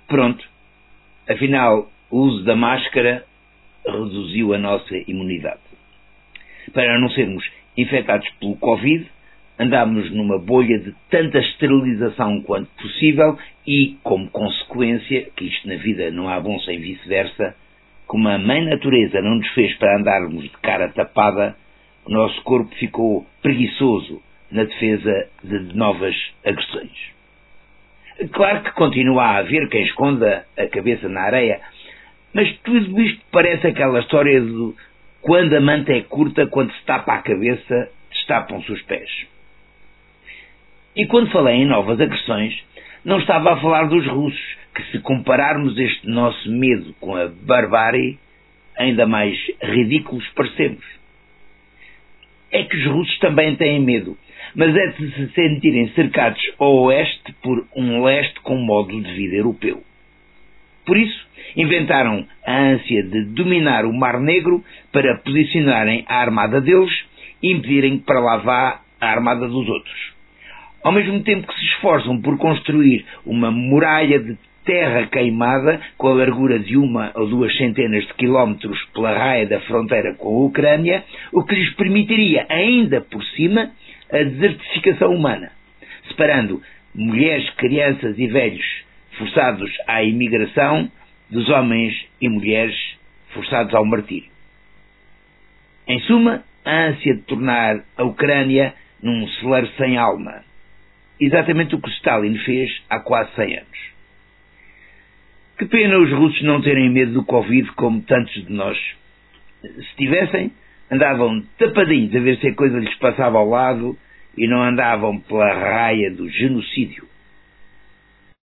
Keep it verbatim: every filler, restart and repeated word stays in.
pronto, afinal, o uso da máscara reduziu a nossa imunidade. Para não sermos infectados pelo Covid, andámos numa bolha de tanta esterilização quanto possível e, como consequência, que isto na vida não há bom sem vice-versa, como a mãe natureza não nos fez para andarmos de cara tapada, o nosso corpo ficou preguiçoso na defesa de novas agressões. Claro que continua a haver quem esconda a cabeça na areia, mas tudo isto parece aquela história de quando a manta é curta, quando se tapa a cabeça, destapam-se os pés. E quando falei em novas agressões, não estava a falar dos russos, que se compararmos este nosso medo com a barbárie, ainda mais ridículos parecemos. É que os russos também têm medo, mas é de se sentirem cercados ao oeste por um leste com modo de vida europeu. Por isso, inventaram a ânsia de dominar o Mar Negro para posicionarem a armada deles e impedirem que para lá vá a armada dos outros. Ao mesmo tempo que se esforçam por construir uma muralha de terra queimada com a largura de uma ou duas centenas de quilómetros pela raia da fronteira com a Ucrânia, o que lhes permitiria, ainda por cima, a desertificação humana, separando mulheres, crianças e velhos forçados à imigração dos homens e mulheres forçados ao martírio. Em suma, a ânsia de tornar a Ucrânia num celeiro sem alma. Exatamente o que Stalin fez há quase cem anos. Que pena os russos não terem medo do Covid como tantos de nós. Se tivessem, andavam tapadinhos a ver se a coisa lhes passava ao lado e não andavam pela raia do genocídio.